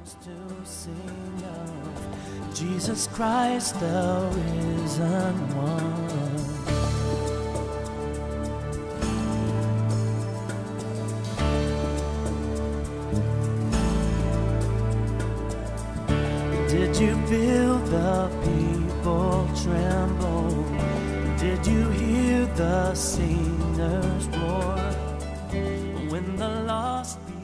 to sing of Jesus Christ, the risen one. Did you feel the people tremble? Did you hear the singers roar when the lost